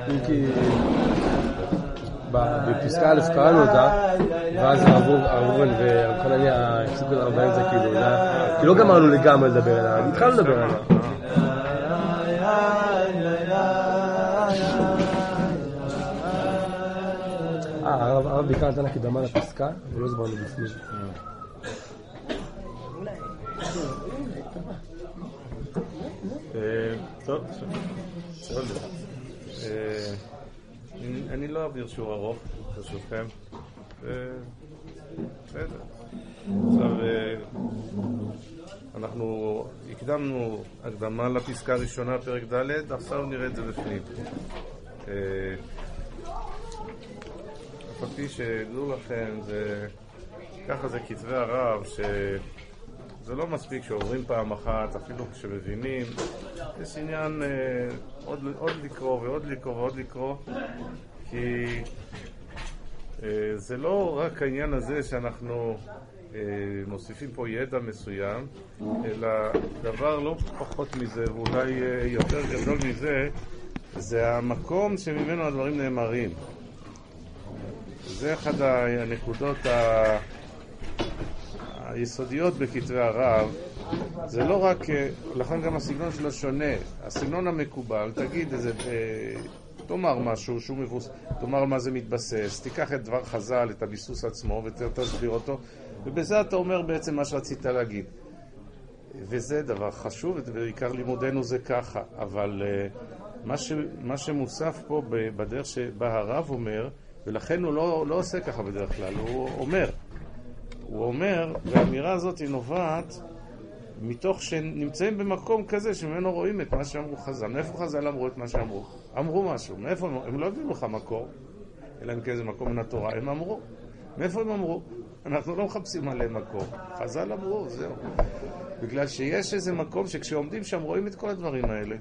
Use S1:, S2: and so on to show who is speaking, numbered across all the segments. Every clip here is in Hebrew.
S1: אם כי בפסקה א' קראנו אותה, ואז הרובן וחנניה הפסיקו לדבר באמצע, כאילו לא גמרנו לגמרי לדבר עליה, התחלנו לדבר עליה. הרב בעיקר נתן הקדמה לפסקה, ולא זברנו בפנים.
S2: טוב, אני לא אעביר שיעור ארוך, ברשותכם. בסדר. עכשיו, אנחנו הקדמנו הקדמה לפסקה הראשונה, פרק ד', עכשיו נראה את זה בפנים. לפי שדעו לכם, ככה זה כתבי הרב, שזה לא מספיק שעוברים פעם אחת, אפילו כשמבינים. יש עניין עוד לקרוא ועוד לקרוא ועוד לקרוא, כי זה לא רק העניין הזה שאנחנו מוסיפים פה ידע מסוים, אלא דבר לא פחות מזה, ואולי יותר גדול מזה, זה המקום שממנו הדברים נאמרים. זה אחד הנקודות היסודיות בכתבי הרב. זה לא רק, לכן גם הסגנון שלו שונה. הסגנון המקובל, תגיד איזה, תאמר משהו שהוא מבוסס, תאמר מה זה מתבסס, תיקח את דבר חז"ל, את הביסוס עצמו ותסביר אותו, ובזה אתה אומר בעצם מה שרצית להגיד. וזה דבר חשוב, ובעיקר לימודנו זה ככה. אבל מה שמוסף פה בדרך שבה הרב אומר, ולכן הוא לא עושה ככה בדרך כלל, הוא אומר, והאמירה הזאת היא נובעת מתוך שנמצאים במקום כזה שממנו רואים את מה שאמרו חז"ל. מאיפה חז"ל אמרו את מה שאמרו? אמרו משהו. מאיפה הם לא הביאו לך מקור, אלא אם כאיזה מקום מן התורה. הם אמרו. מאיפה הם אמרו? אנחנו לא מחפשים עליהם מקור. חז"ל אמרו, זהו. בגלל שיש איזה מקום שכשעומדים שם רואים את כל הדברים האלה.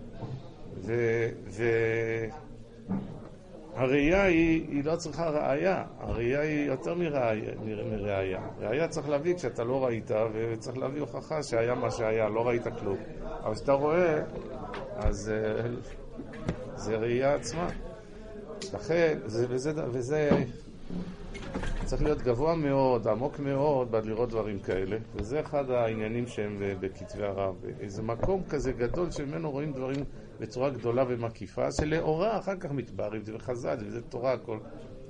S2: הראייה היא לא צריכה ראייה, הראייה היא יותר מראייה. ראייה צריך להביא כשאתה לא ראית, וצריך להביא הוכחה שהיה מה שהיה, לא ראית כלום. אבל כשאתה רואה, אז זה ראייה עצמה. לכן, וזה צריך להיות גבוה מאוד, עמוק מאוד, בעד לראות דברים כאלה. וזה אחד העניינים שהם בכתבי הרב. איזה מקום כזה גדול שממנו רואים דברים בצורה גדולה ומקיפה, שלאורה אחר כך מתבררים, זה בחז"ל, וזה תורה הכל.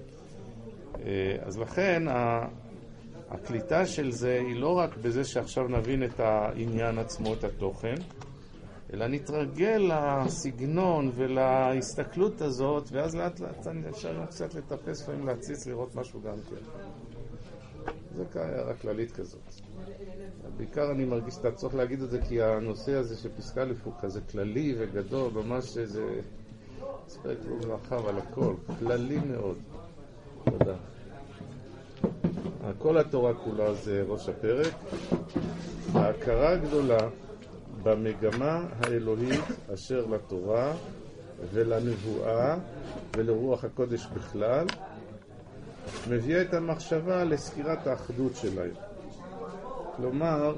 S2: אז לכן, הקליטה של זה היא לא רק בזה שעכשיו נבין את העניין עצמו, את התוכן, אלא נתרגל לסגנון ולהסתכלות הזאת, ואז לאט לאט אפשר קצת לטפס לפעמים להציץ, לראות משהו גם כן. זה הערה כללית כזאת. בעיקר אני מרגיש שאתה צריך להגיד את זה, כי הנושא הזה שפסקה הוא כזה כללי וגדול, ממש איזה ספק לא מרחב על הכל, כללי מאוד. תודה. כל התורה כולה זה ראש הפרק. ההכרה הגדולה במגמה האלוהית אשר לתורה ולנבואה ולרוח הקודש בכלל, מביאה את המחשבה לסקירת האחדות שלהם. כלומר,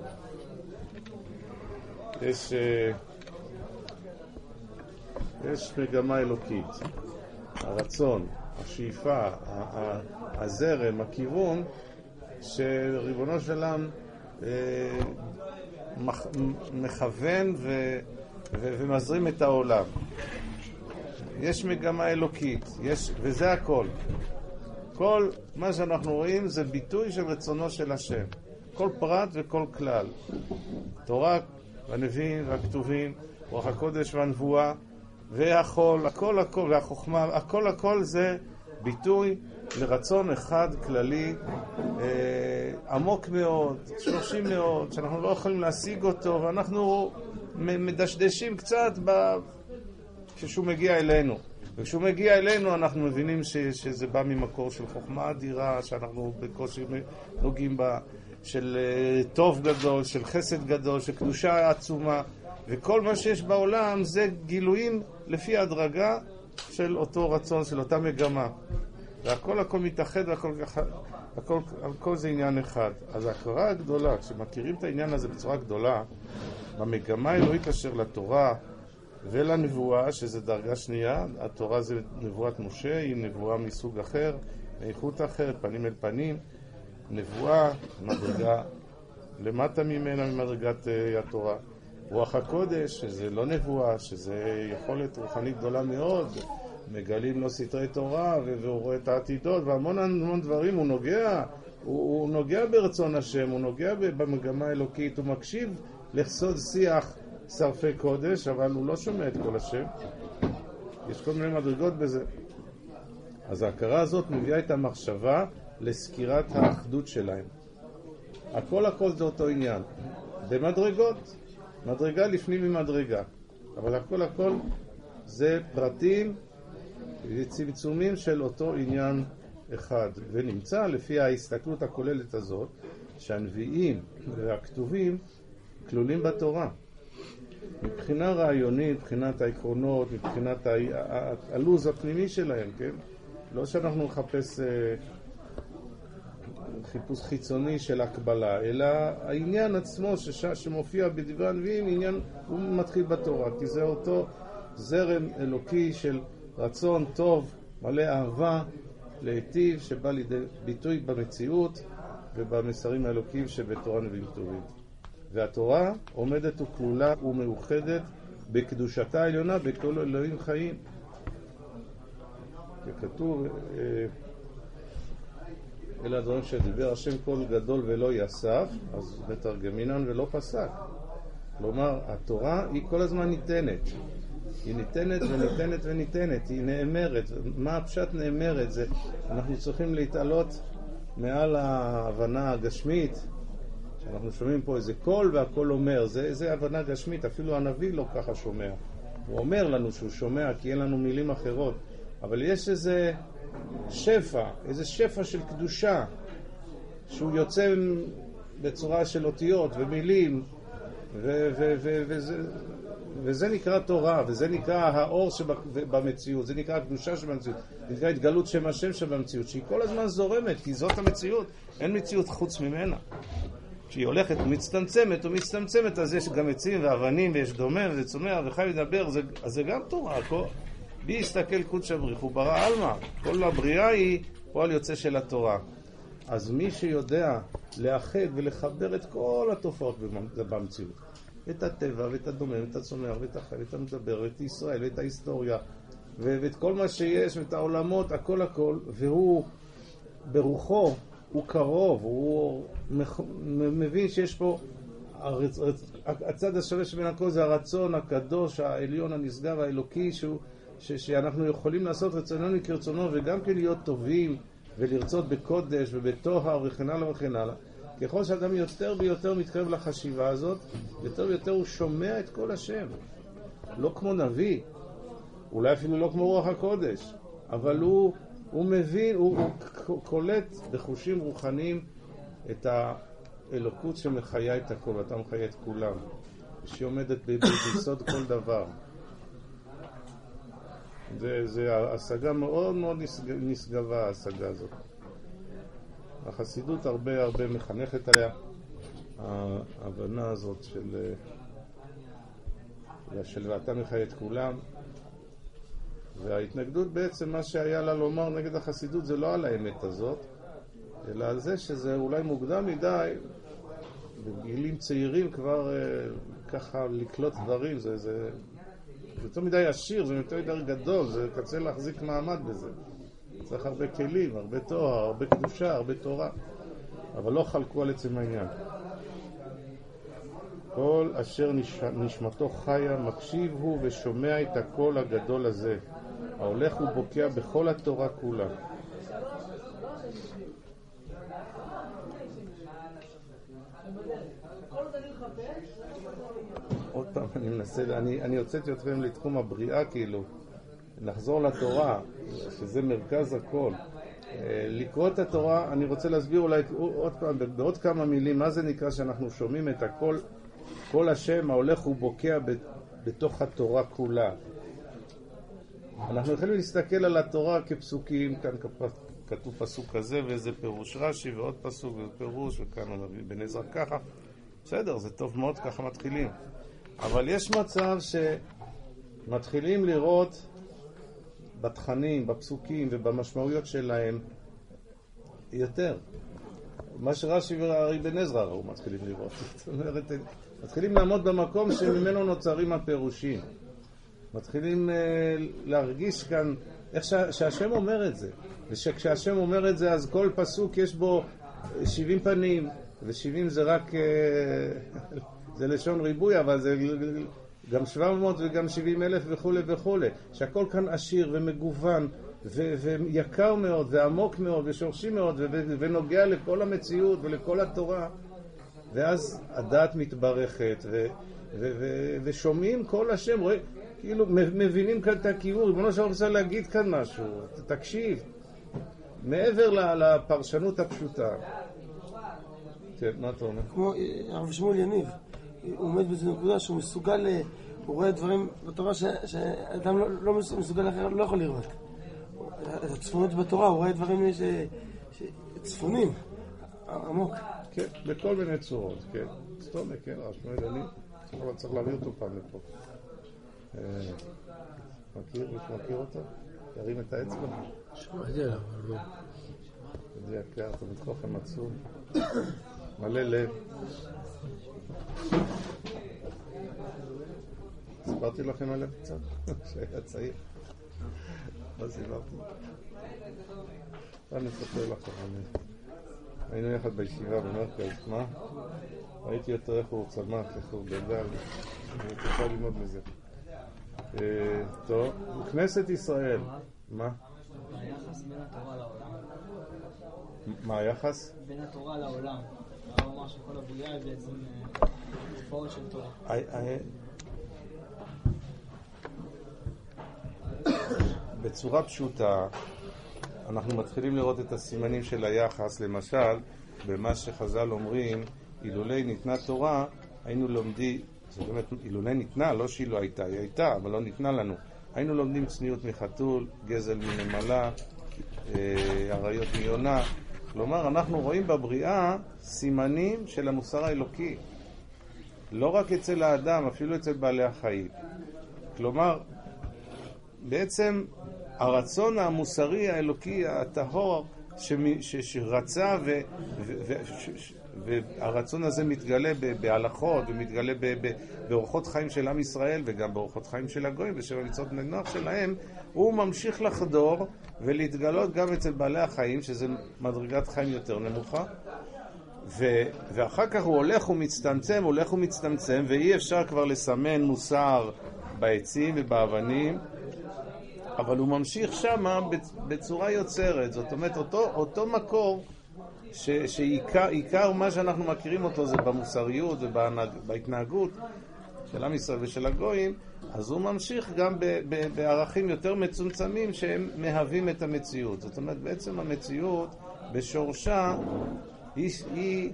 S2: יש מגמה אלוקית, הרצון, השאיפה, הזרם, הכיוון, שריבונו של עולם מכוון ומזרים את העולם. יש מגמה אלוקית, וזה הכל. כל מה שאנחנו רואים זה ביטוי של רצונו של השם. כל פרט וכל כלל. תורה, הנביאים והכתובים, רוח הקודש והנבואה, והחול, הכל, והחוכמה, הכל זה ביטוי לרצון אחד כללי, עמוק מאוד, שורשי מאוד, שאנחנו לא יכולים להשיג אותו, ואנחנו מדשדשים קצת כשהוא מגיע אלינו. וכשהוא מגיע אלינו אנחנו מבינים שזה בא ממקור של חוכמה אדירה, שאנחנו בקושי נוגעים בה, של טוב גדול, של חסד גדול, של קדושה עצומה, וכל מה שיש בעולם זה גילויים לפי הדרגה של אותו רצון, של אותה מגמה. והכל מתאחד, והכל זה עניין אחד. אז ההכרה הגדולה, כשמכירים את העניין הזה בצורה גדולה, במגמה האלוהית אשר לתורה ולנבואה, שזה דרגה שנייה. התורה זה נבואת משה, היא נבואה מסוג אחר, מאיכות אחרת, פנים אל פנים. נבואה, מדרגה למטה ממנה, ממדרגת התורה. רוח הקודש, שזה לא נבואה, שזה יכולת רוחנית גדולה מאוד, מגלים לו סתרי תורה, והוא רואה את העתידות, והמון המון דברים. הוא נוגע ברצון השם, הוא נוגע במגמה האלוקית, הוא מקשיב לחסוד שיח שרפי קודש, אבל הוא לא שומע את כל השם. יש כל מיני מדרגות בזה. אז ההכרה הזאת מביאה את המחשבה לסקירת האחדות שלהם. הכל זה אותו עניין. במדרגות, מדרגה לפנים ממדרגה. אבל הכל זה פרטים וצמצומים של אותו עניין אחד. ונמצא לפי ההסתכלות הכוללת הזאת, שהנביאים והכתובים כלולים בתורה. מבחינה רעיונית, מבחינת העקרונות, מבחינת הלוז הפנימי שלהם, כן? לא שאנחנו נחפש חיפוש חיצוני של הקבלה, אלא העניין עצמו שמופיע בדברי הנביאים, עניין, הוא מתחיל בתורה, כי זה אותו זרם אלוקי של רצון טוב, מלא אהבה, להיטיב, שבא לידי ביטוי במציאות ובמסרים האלוקיים שבתורה נביאים כתובים. והתורה עומדת וכלולה ומאוחדת בקדושתה העליונה בכל אלוהים חיים. ככתוב, אלה הדברים שדיבר השם קול גדול ולא יסף, אז מתרגמינן ולא פסק. כלומר, התורה היא כל הזמן ניתנת. היא ניתנת וניתנת וניתנת, היא נאמרת. מה הפשט נאמרת? זה, אנחנו צריכים להתעלות מעל ההבנה הגשמית, שאנחנו שומעים פה איזה קול והקול אומר, זה הבנה גשמית, אפילו הנביא לא ככה שומע. הוא אומר לנו שהוא שומע כי אין לנו מילים אחרות, אבל יש איזה שפע של קדושה, שהוא יוצא בצורה של אותיות ומילים, וזה נקרא תורה, וזה נקרא האור שבמציאות, זה נקרא הקדושה שבמציאות, זה נקרא התגלות שם השם שבמציאות, שהיא כל הזמן זורמת, כי זאת המציאות, אין מציאות חוץ ממנה. כשהיא הולכת ומצטמצמת, אז יש גם עצים ואבנים, ויש דומם, וזה צומח, וחי ודבר, אז זה גם תורה. בי יסתכל קודש הבריך, הוא ברא אלמה. כל הבריאה היא פועל יוצא של התורה. אז מי שיודע לאחד ולחבר את כל התופעות במציאות, את הטבע ואת הדומם, את הצומח ואת החי ואת המדבר ואת ישראל ואת ההיסטוריה ואת כל מה שיש ואת העולמות, הכל, והוא ברוחו, הוא קרוב, הוא מבין שיש פה הצד השווה שבין הכל, זה הרצון הקדוש, העליון, הנשגב, האלוקי, שאנחנו יכולים לעשות רצוננו כרצונו, וגם כן להיות טובים ולרצות בקודש ובטוהר וכן הלאה וכן הלאה. ככל שאדם יותר ויותר מתקרב לחשיבה הזאת, יותר ויותר הוא שומע את כל השם. לא כמו נביא, אולי אפילו לא כמו רוח הקודש, אבל הוא מבין, הוא קולט בחושים רוחניים את האלוקות שמחיה את הכל, ואתה מחיה את כולם, שהיא עומדת ביסוד כל דבר. זה השגה מאוד מאוד נשגבה, ההשגה הזאת. החסידות הרבה מחנכת עליה, ההבנה הזאת של ואתה מחיה את כולם. וההתנגדות בעצם, מה שהיה לה לומר נגד החסידות, זה לא על האמת הזאת, אלא על זה שזה אולי מוקדם מדי, בגילים צעירים כבר ככה לקלוט דברים, זה יותר מדי עשיר, זה יותר מדי גדול, זה קצה להחזיק מעמד בזה. צריך הרבה כלים, הרבה תואר, הרבה קדושה, הרבה תורה, אבל לא חלקו על עצם העניין. כל אשר נשמתו חיה, מקשיב הוא ושומע את הקול הגדול הזה, ההולך ובוקע בכל התורה כולה. עוד פעם אני מנסה, אני הוצאתי אתכם לתחום הבריאה, כאילו נחזור לתורה, שזה מרכז הכל. לקרוא את התורה, אני רוצה להסביר אולי עוד פעם, בעוד כמה מילים, מה זה נקרא שאנחנו שומעים את הכל, כל השם ההולך ובוקע בתוך התורה כולה. אנחנו יכולים להסתכל על התורה כפסוקים, כאן כתוב פסוק כזה ואיזה פירוש רש"י ועוד פסוק ופירוש, וכאן בן עזרא ככה. בסדר, זה טוב מאוד, ככה מתחילים. אבל יש מצב מתחילים לראות בתכנים, בפסוקים ובמשמעויות שלהם יותר. מה שרש"י ואבן עזרא ראו מתחילים לראות. זאת אומרת, מתחילים לעמוד במקום שממנו נוצרים הפירושים. מתחילים להרגיש כאן איך שהשם אומר את זה. וכשהשם אומר את זה, אז כל פסוק יש בו 70 פנים, ו70 זה רק, זה לשון ריבוי, אבל זה גם 700 וגם 70,000 וכו' וכו'. שהכל כאן עשיר ומגוון, ויקר מאוד, ועמוק מאוד, ושורשי מאוד, ונוגע לכל המציאות ולכל התורה. ואז הדעת מתברכת, ושומעים כל השם, כאילו מבינים כאן את הכיוון. ריבונו של עולם רוצה להגיד כאן משהו, תקשיב. מעבר לפרשנות הפשוטה. כן, מה אתה אומר?
S3: כמו הרב שמואל יניב, הוא עומד באיזו נקודה שהוא מסוגל, הוא רואה דברים בתורה שאדם לא מסוגל אחר, לא יכול לראות. הצפונות בתורה, הוא רואה דברים צפונים, עמוק.
S2: כן, בכל מיני צורות, כן. סתום, כן, הרב שמואל יניב, צריך להביא אותו פעם לפה. מכיר אותו? ירים את האצבע?
S1: שמעתי עליו, אבל לא.
S2: יודע, כן, אתה מתחוכם עצום. מלא לב. סיפרתי לכם עליו קצת? שהיה צעיר. לא סיפרתי. אני אספר לכם עליו. היינו יחד בישיבה במרכז, מה? ראיתי יותר איך הוא צמח, איך הוא גדל. אני רוצה ללמוד מזה. טוב, כנסת ישראל. מה?
S4: היחס בין התורה לעולם.
S2: מה היחס?
S4: בין התורה לעולם. הרב אמר שכל הבריאה היא בעצם תופעות של תורה.
S2: בצורה פשוטה, אנחנו מתחילים לראות את הסימנים של היחס. למשל, במה שחז"ל אומרים, אילולי ניתנה תורה, היינו לומדים, זאת אומרת, אילולי ניתנה, לא שהיא לא הייתה, היא הייתה, אבל לא ניתנה לנו. היינו לומדים צניעות מחתול, גזל מנמלה, עריות מיונה. כלומר, אנחנו רואים בבריאה סימנים של המוסר האלוקי. לא רק אצל האדם, אפילו אצל בעלי החיים. כלומר, בעצם הרצון המוסרי האלוקי הטהור שרצה והרצון הזה מתגלה בהלכות ומתגלה באורחות חיים של עם ישראל וגם באורחות חיים של הגויים ושל המצוות בני נוח שלהם, הוא ממשיך לחדור ולהתגלות גם אצל בעלי החיים, שזה מדרגת חיים יותר נמוכה, ואחר כך הוא הולך ומצטמצם, ואי אפשר כבר לסמן מוסר בעצים ובאבנים, אבל הוא ממשיך שם בצורה יוצרת. זאת אומרת, אותו מקור שעיקר מה שאנחנו מכירים אותו זה במוסריות ובהתנהגות של עם ישראל ושל הגויים, אז הוא ממשיך גם בערכים יותר מצומצמים שהם מהווים את המציאות. זאת אומרת, בעצם המציאות בשורשה היא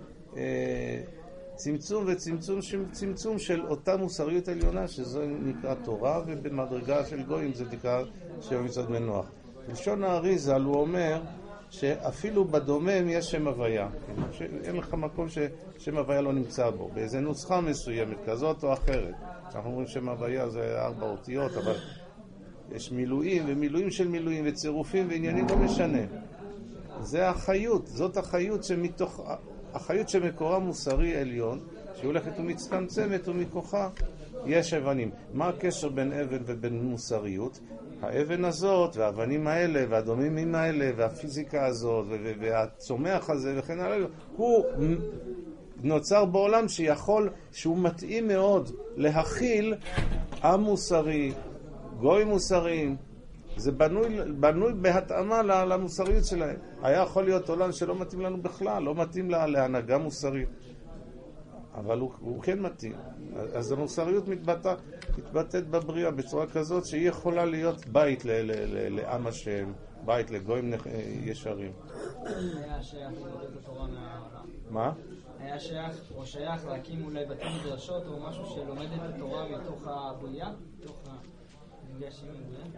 S2: צמצום של אותה מוסריות עליונה, שזו נקרא תורה, ובמדרגה של גויים זה נקרא שבע מצוות בני נוח. בלשון האריז"ל הוא אומר שאפילו בדומם יש שם הוויה, אין לך מקום ששם הוויה לא נמצא בו, באיזה נוסחה מסוימת כזאת או אחרת. אנחנו אומרים שם הוויה זה 4 אותיות, אבל יש מילואים ומילואים של מילואים וצירופים ועניינים, לא משנה. זה החיות, זאת החיות החיות שמקורה מוסרי עליון, שהיא הולכת ומצטמצמת ומכוחה יש אבנים. מה הקשר בין אבן ובין מוסריות? האבן הזאת והאבנים האלה והדוממים האלה והפיזיקה הזאת והצומח הזה וכן הלאה, הוא נוצר בעולם שהוא מתאים מאוד להכיל עם מוסרי, גוי מוסריים. זה בנוי בהתאמה למוסריות שלהם. היה יכול להיות עולם שלא מתאים לנו בכלל, לא מתאים להנהגה מוסרית. אבל הוא כן מתאים. אז המוסריות מתבטאת בבריאה בצורה כזאת שהיא יכולה להיות בית לעם השם, בית לגויים ישרים.
S4: היה שייך לבטא את התורה מהעולם.
S2: מה?
S4: היה שייך להקים אולי בתי מדרשות או משהו שלומד את התורה מתוך הבריאה, מתוך המפגשים עם בריאה?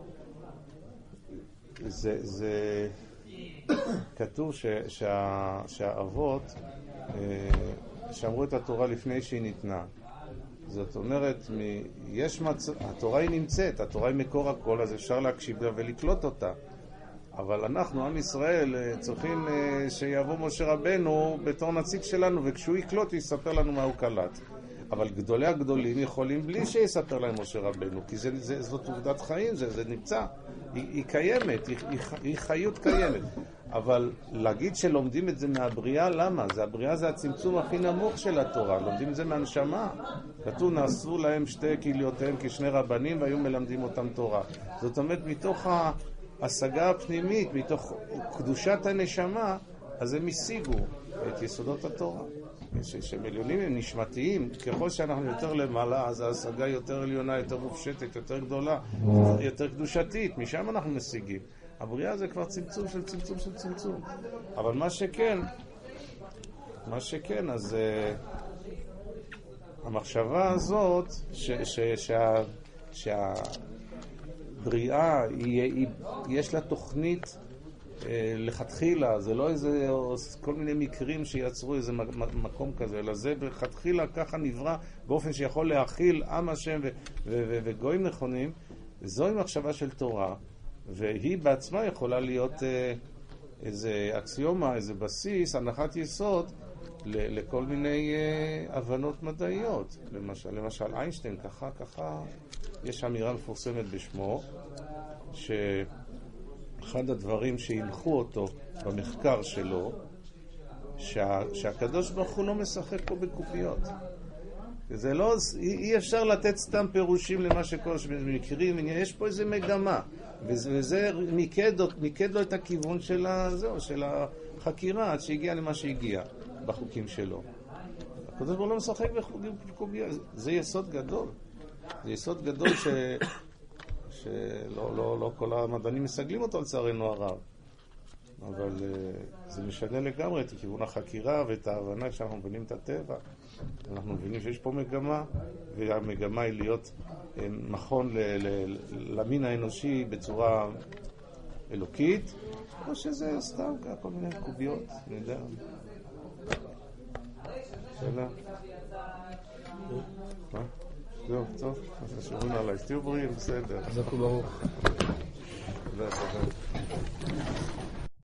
S2: זה כתוב שהאבות שאמרו את התורה לפני שהיא ניתנה, זאת אומרת, התורה היא נמצאת, התורה היא מקור הכל, אז אפשר להקשיב לה ולקלוט אותה. אבל אנחנו, עם ישראל, צריכים שיבוא משה רבנו בתור נציג שלנו, וכשהוא יקלוט, הוא יספר לנו מה הוא קלט. אבל גדולי הגדולים יכולים בלי שיספר להם משה רבנו, כי זאת עובדת חיים, זה נמצא, היא קיימת, היא חיות קיימת. אבל להגיד שלומדים את זה מהבריאה, למה? הבריאה זה הצמצום הכי נמוך של התורה, לומדים את זה מהנשמה. כתוב, נעשו להם שתי כליותיהם כשני רבנים והיו מלמדים אותם תורה. זאת אומרת, מתוך ההשגה הפנימית, מתוך קדושת הנשמה, אז הם השיגו את יסודות התורה. שמליונים הם נשמתיים, ככל שאנחנו יותר למעלה, אז ההשגה יותר עליונה, יותר מופשטת, יותר גדולה, יותר קדושתית, משם אנחנו משיגים. הבריאה זה כבר צמצום של צמצום של צמצום. אבל מה שכן, אז המחשבה הזאת, שהבריאה, יש לה תוכנית לכתחילה, זה לא איזה כל מיני מקרים שיצרו איזה מקום כזה, אלא זה בכתחילה ככה נברא באופן שיכול להכיל עם השם וגויים נכונים. זוהי מחשבה של תורה, והיא בעצמה יכולה להיות איזה אקסיומה, איזה בסיס, הנחת יסוד לכל מיני הבנות מדעיות. למשל איינשטיין, ככה יש אמירה מפורסמת בשמו, אחד הדברים שהנחו אותו במחקר שלו, שהקדוש ברוך הוא לא משחק פה בקופיות. זה לא, אי אפשר לתת סתם פירושים למה שכל שמכירים, יש פה איזה מגמה, וזה מיקד לו את הכיוון של החקירה, עד שהגיע למה שהגיע בחוקים שלו. הקדוש ברוך הוא לא משחק בקופיות, זה יסוד גדול. זה יסוד גדול שלא כל המדענים מסגלים אותו לצערנו הרב, אבל זה משנה לגמרי את כיוון החקירה ואת ההבנה כשאנחנו מבינים את הטבע. אנחנו מבינים שיש פה מגמה, והמגמה היא להיות נכון למין האנושי בצורה אלוקית, או שזה סתם כל מיני קוביות, אני יודע. שאלה? מה? זהו, טוב, אז תשאירו עליי, תהיו בריאים, בסדר.
S1: חזק וברוך.
S2: תודה.